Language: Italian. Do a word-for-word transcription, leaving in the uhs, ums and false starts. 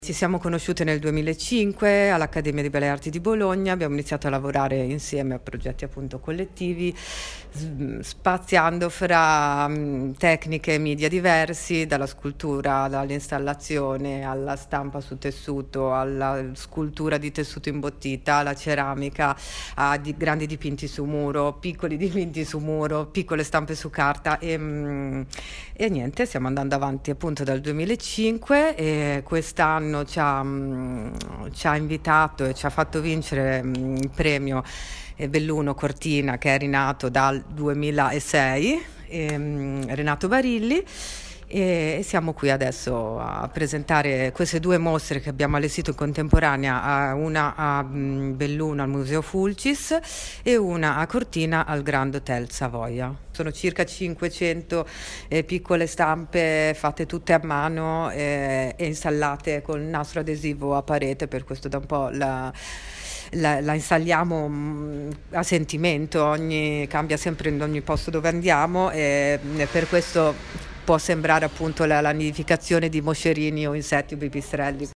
Ci siamo conosciute nel duemilacinque all'Accademia di Belle Arti di Bologna, abbiamo iniziato a lavorare insieme a progetti appunto collettivi, spaziando fra um, tecniche e media diversi, dalla scultura, dall'installazione, alla stampa su tessuto, alla scultura di tessuto imbottita, alla ceramica, a di, grandi dipinti su muro, piccoli dipinti su muro, piccole stampe su carta e, um, e niente, stiamo andando avanti appunto dal duemilacinque e quest'anno Ci ha, ci ha invitato e ci ha fatto vincere il premio Belluno Cortina, che è rinato dal duemilasei, e, Renato Barilli, e siamo qui adesso a presentare queste due mostre che abbiamo allestito in contemporanea, una a Belluno al Museo Fulcis e una a Cortina al Grand Hotel Savoia. Sono circa cinquecento eh, piccole stampe fatte tutte a mano eh, e installate con nastro adesivo a parete, per questo da un po' la, la, la installiamo mh, a sentimento, ogni, cambia sempre in ogni posto dove andiamo e, e per questo può sembrare appunto la, la nidificazione di moscerini o insetti o pipistrelli.